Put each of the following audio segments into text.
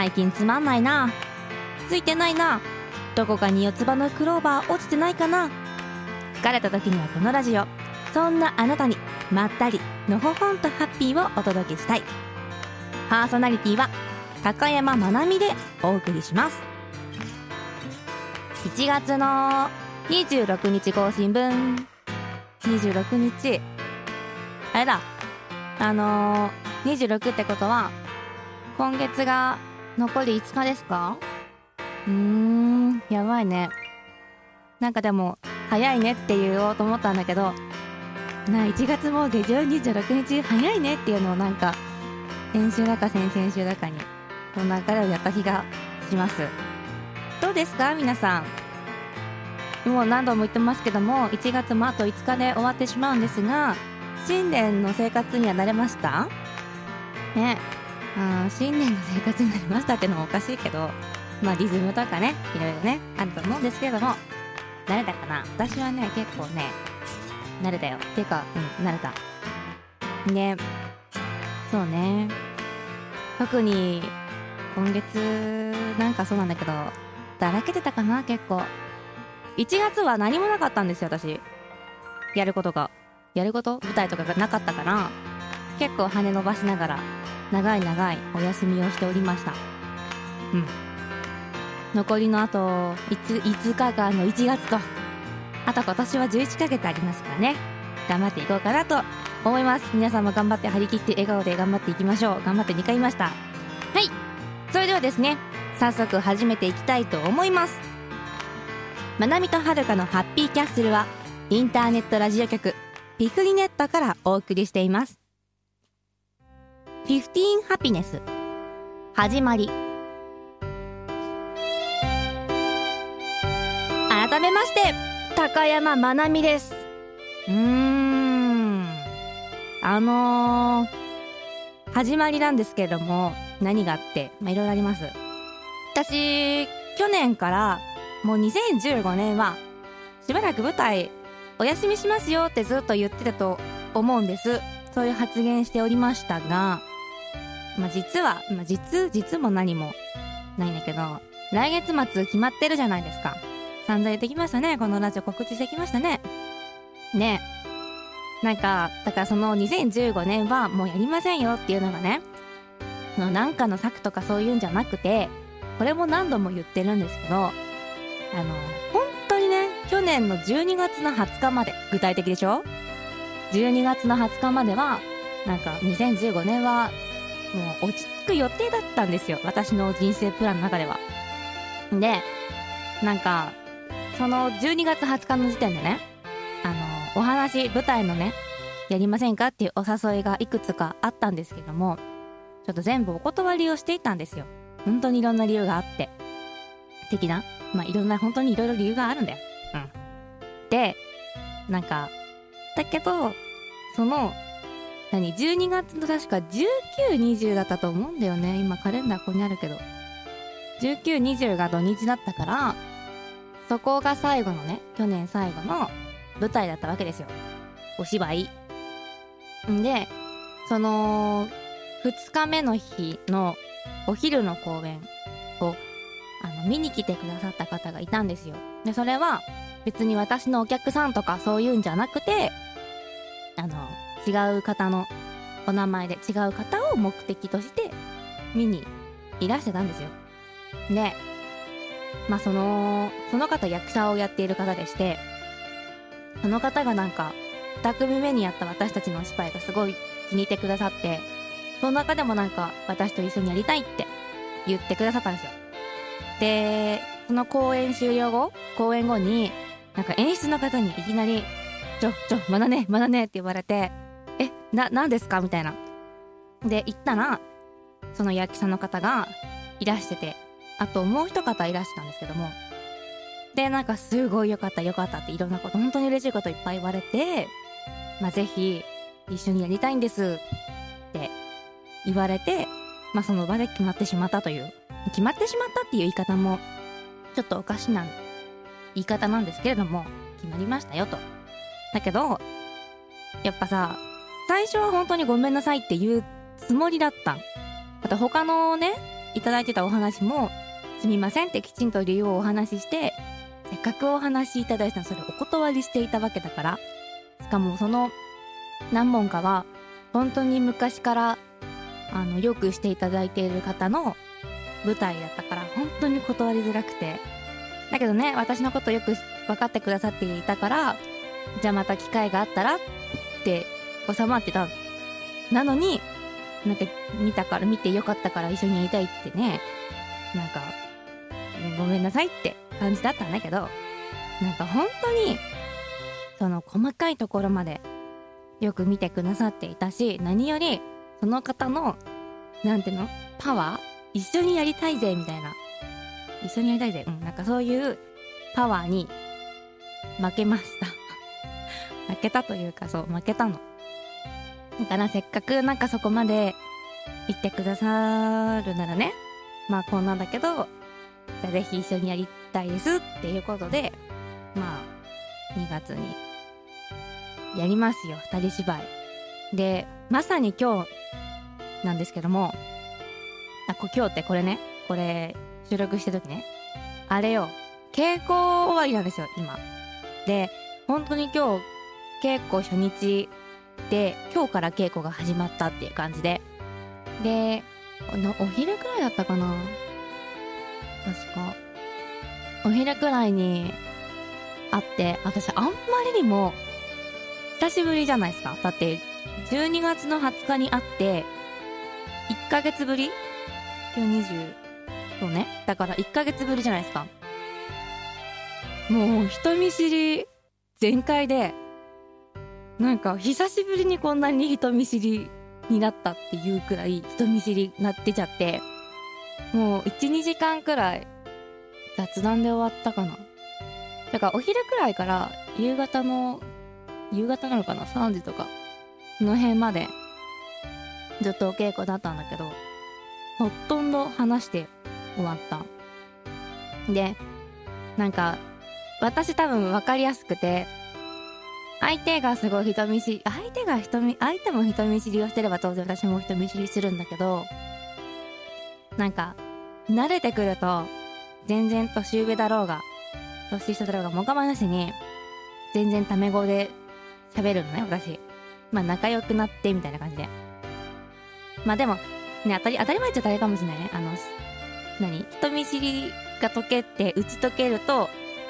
最近つまんないな、ついてないな、どこかに四つ葉のクローバー落ちてないかな。疲れた時にはこのラジオ、そんなあなたにまったりのほほんとハッピーをお届けしたい。パーソナリティは高山まなみでお送りします。1月の26日更新分。26日あれだ、26ってことは今月が残り5日ですか？やばいね。なんかでも早いねって言おうと思ったんだけど、1月も下旬26日早いねっていうのをなんか先週だか先々週だかにそんな流れをやった気がします。どうですか皆さん。もう何度も言ってますけども、1月もあと5日で終わってしまうんですが、新年の生活には慣れましたね。新年の生活になりましたってのもおかしいけど、リズムとかね、いろいろねあると思うんですけれども、慣れたかな。私はね結構ね慣れたよ。ていうか慣れたね。そうね、特に今月なんかそうなんだけど、だらけてたかな。結構1月は何もなかったんですよ。私やること舞台とかがなかったから、結構羽伸ばしながら長いお休みをしておりました。残りのあと 5日間の1月と、あと今年は11ヶ月ありますからね、頑張っていこうかなと思います。皆さんも頑張って張り切って笑顔で頑張っていきましょう。頑張って2回言いました。はい、それではですね、早速始めていきたいと思います。まなみとはるかのハッピーキャッスルはインターネットラジオ局ピクリネットからお送りしています。15ハピネス始まり。改めまして高山まなみです。始まりなんですけれども、何があっていろいろあります。私去年からもう2015年はしばらく舞台お休みしますよってずっと言ってたと思うんです。そういう発言しておりましたが、実は、実も何もないんだけど、来月末決まってるじゃないですか。散々言ってきましたね。このラジオ告知してきましたね。ね、なんかだからその2015年はもうやりませんよっていうのがね、なんかの策とかそういうんじゃなくて、これも何度も言ってるんですけど、本当にね、去年の12月の20日まで、具体的でしょ。12月の20日まではなんか2015年はもう落ち着く予定だったんですよ、私の人生プランの中では。で、なんかその12月20日の時点でね、お話、舞台のねやりませんかっていうお誘いがいくつかあったんですけども、ちょっと全部お断りをしていたんですよ。本当にいろんな理由があって的な、いろんな本当にいろいろ理由があるんだよ。で、なんかだけどその12月の確か19、20だったと思うんだよね。今カレンダーここにあるけど、19、20が土日だったから、そこが最後のね、去年最後の舞台だったわけですよ、お芝居で。その2日目の日のお昼の公演を見に来てくださった方がいたんですよ。で、それは別に私のお客さんとかそういうんじゃなくて、違う方のお名前で違う方を目的として見にいらしてたんですよ。で、その方役者をやっている方でして、その方がなんか2組目にやった私たちのお芝居がすごい気に入ってくださって、その中でもなんか私と一緒にやりたいって言ってくださったんですよ。で、その公演後になんか演出の方にいきなりまだねって言われて、何ですかみたいな。で、行ったらその役者の方がいらしてて、あともう一方いらしてたんですけども、で、なんかすごいよかったっていろんなこと、本当に嬉しいこといっぱい言われて、ぜひ一緒にやりたいんですって言われて、その場で決まってしまったっていう言い方もちょっとおかしな言い方なんですけれども、決まりましたよと。だけどやっぱさ、最初は本当にごめんなさいって言うつもりだった。あと他のねいただいてたお話もすみませんってきちんと理由をお話しして、せっかくお話しいただいたのそれお断りしていたわけだから、しかもその何本かは本当に昔からよくしていただいている方の舞台だったから本当に断りづらくて、だけどね私のことよく分かってくださっていたから、じゃあまた機会があったらって収まってた。なのになんか見てよかったから一緒にやりたいってね、なんかごめんなさいって感じだったんだけど、なんか本当にその細かいところまでよく見てくださっていたし、何よりその方のなんていうのパワー、一緒にやりたいぜみたいな、一緒にやりたいぜ、なんかそういうパワーに負けました負けたというか、そう負けたのだから、せっかくなんかそこまで言ってくださるならね、まあこんなんだけど、じゃあぜひ一緒にやりたいですっていうことで、まあ2月にやりますよ、二人芝居で。まさに今日なんですけども、今日ってこれ収録した時ね、あれよ、稽古終わりなんですよ今で。本当に今日稽古初日で、今日から稽古が始まったっていう感じで、お昼くらいだったかな、確かお昼くらいに会って、私あんまりにも久しぶりじゃないですか。だって12月の20日に会って1ヶ月ぶり、今日20、そうね、だから1ヶ月ぶりじゃないですか。もう人見知り全開で、なんか久しぶりにこんなに人見知りになったっていうくらい人見知りになってちゃって、もう 1,2 時間くらい雑談で終わったかな。だからお昼くらいから夕方なのかな、3時とかその辺までずっとお稽古だったんだけど、ほとんど話して終わった。で、なんか私多分分かりやすくて、相手がすごい人見知り、相手も人見知りをしてれば当然私も人見知りするんだけど、なんか慣れてくると全然年上だろうが年下だろうがもかまなしに全然タメ語で喋るのね私。まあ仲良くなってみたいな感じで、まあでもね、当たり前っちゃ当たりかもしれないね。人見知りが打ち解けると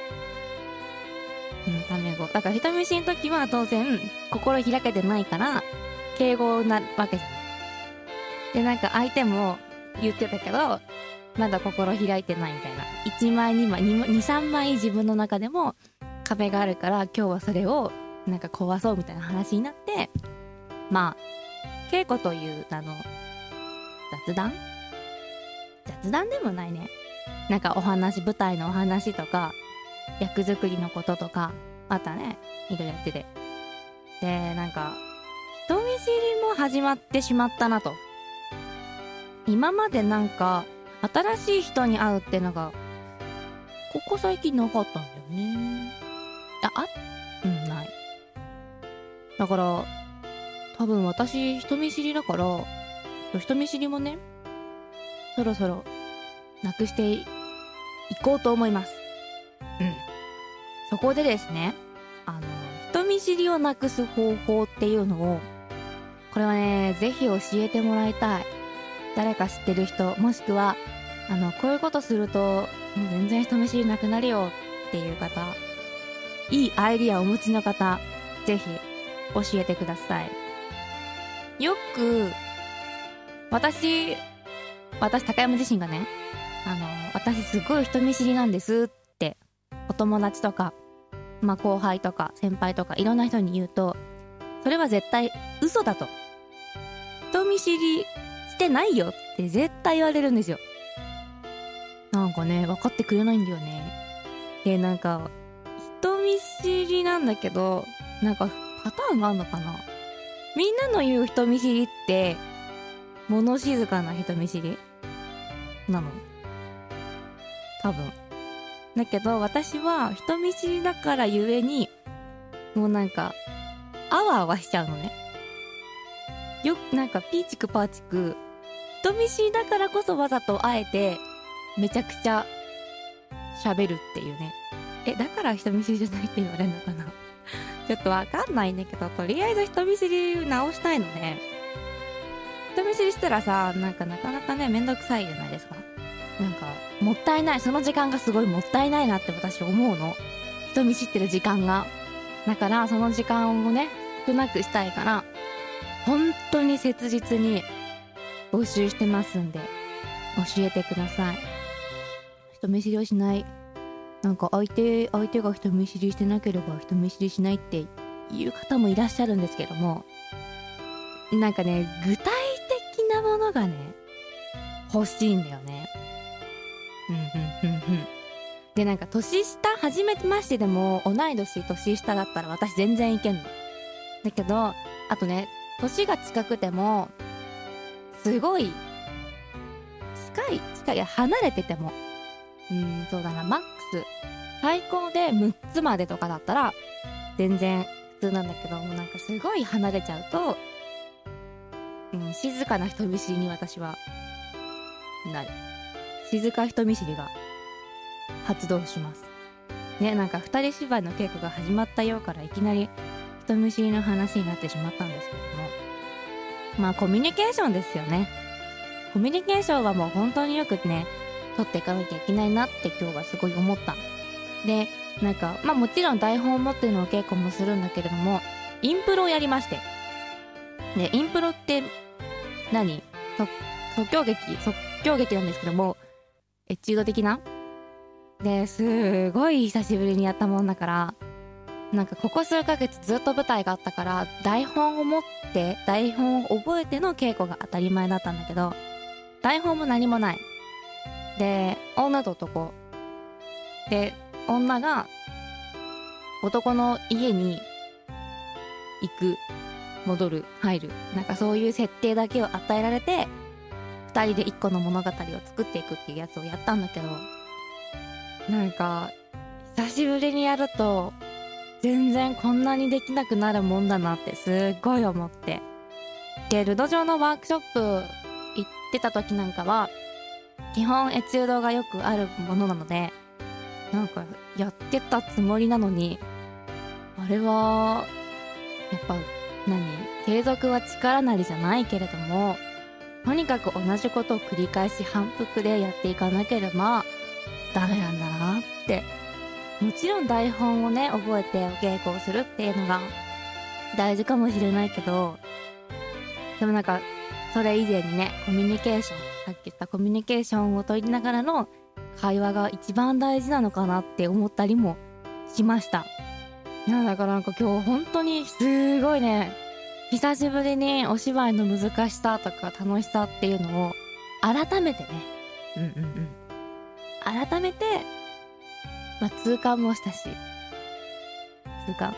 タメ語だから、人見知りの時は当然心開けてないから敬語なわけじゃない。で、なんか相手も言ってたけどまだ心開いてないみたいな、1枚2枚2、3枚自分の中でも壁があるから、今日はそれをなんか壊そうみたいな話になって、まあ稽古という雑談でもないね、なんか舞台のお話とか役作りのこととかあったね、いろいろやってて。で、なんか人見知りも始まってしまったなと。今までなんか新しい人に会うってのがここ最近なかったんだよね。ない。だから多分私人見知りだから、人見知りもねそろそろなくしていこうと思います。そこでですね、人見知りをなくす方法っていうのを、これはねぜひ教えてもらいたい。誰か知ってる人、もしくはこういうことするともう全然人見知りなくなるよっていう方、いいアイディアをお持ちの方、ぜひ教えてください。よく私高山自身がね、私すごい人見知りなんですってお友達とか、まあ後輩とか先輩とかいろんな人に言うと、それは絶対嘘だと、人見知りしてないよって絶対言われるんですよ。なんかね分かってくれないんだよね。で、なんか人見知りなんだけど、なんかパターンがあるのかな。みんなの言う人見知りって物静かな人見知りなの多分。だけど私は人見知りだからゆえに、もうなんかあわあわしちゃうのね。なんかピーチクパーチク人見知りだからこそわざとあえてめちゃくちゃ喋るっていうね。だから人見知りじゃないって言われるのかなちょっとわかんないんだけど、とりあえず人見知り直したいので、人見知りしたらさ、なかなかね、めんどくさいじゃないですか。もったいない、その時間がすごいもったいないなって私思うの。人見知ってる時間が。だからその時間をね、少なくしたいから、本当に切実に募集してますんで、教えてください。人見知りをしない。相手が人見知りしてなければ人見知りしないっていう方もいらっしゃるんですけども、具体的なものがね、欲しいんだよね。で、年下、初めましてでも、同い年、年下だったら私全然いけんの。だけど、あとね、年が近くても、すごい、近い、離れてても、そうだな、マックス、最高で6つまでとかだったら、全然普通なんだけど、もうすごい離れちゃうと、静かな人見知りに私は、なる。静か人見知りが発動します。ね、二人芝居の稽古が始まったようからいきなり人見知りの話になってしまったんですけども。コミュニケーションですよね。コミュニケーションはもう本当によくね、取っていかなきゃいけないなって今日はすごい思った。で、もちろん台本を持ってのお稽古もするんだけれども、インプロをやりまして。で、インプロって即興劇なんですけども、エチュード的なですごい久しぶりにやったもんだから、ここ数ヶ月ずっと舞台があったから、台本を覚えての稽古が当たり前だったんだけど、台本も何もない。で、女と男。で、女が男の家に行く、戻る、入る。そういう設定だけを与えられて、二人で一個の物語を作っていくっていうやつをやったんだけど、久しぶりにやると、全然こんなにできなくなるもんだなってすっごい思って。で、ルド上のワークショップ行ってた時は、基本エチュードがよくあるものなので、やってたつもりなのに、あれは、やっぱ、継続は力なりじゃないけれども、とにかく同じことを繰り返し反復でやっていかなければダメなんだなって。もちろん台本をね、覚えてお稽古をするっていうのが大事かもしれないけど、でもそれ以前にね、コミュニケーション、さっき言ったコミュニケーションを取りながらの会話が一番大事なのかなって思ったりもしました。いや、だから今日本当にすごいね、久しぶりにお芝居の難しさとか楽しさっていうのを改めてね、改めて、痛感もしたし、痛感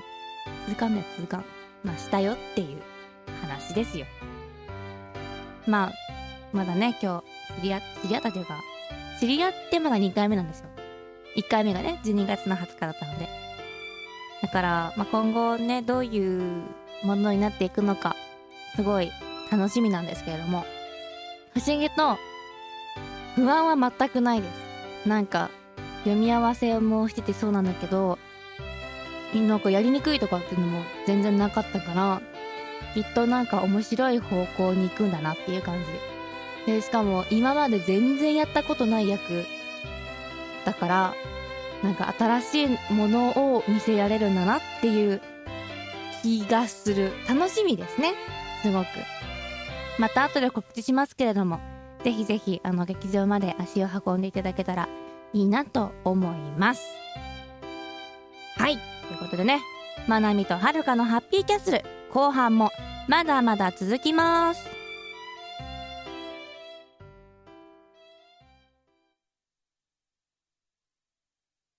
したよっていう話ですよ。まだね、今日知り合ったというか、知り合ってまだ2回目なんですよ。1回目がね、12月の20日だったので。だから、今後ね、どういうものになっていくのか、すごい楽しみなんですけれども、不思議と不安は全くないです。読み合わせもしててそうなんだけど、やりにくいとかっていうのも全然なかったから、きっと面白い方向に行くんだなっていう感じで、しかも今まで全然やったことない役だから、新しいものを見せられるんだなっていう気がする。楽しみですね、すごく。また後で告知しますけれども、ぜひぜひ劇場まで足を運んでいただけたらいいなと思います。はい、ということでね、まなみとはるかのハッピーキャッスル後半もまだまだ続きます。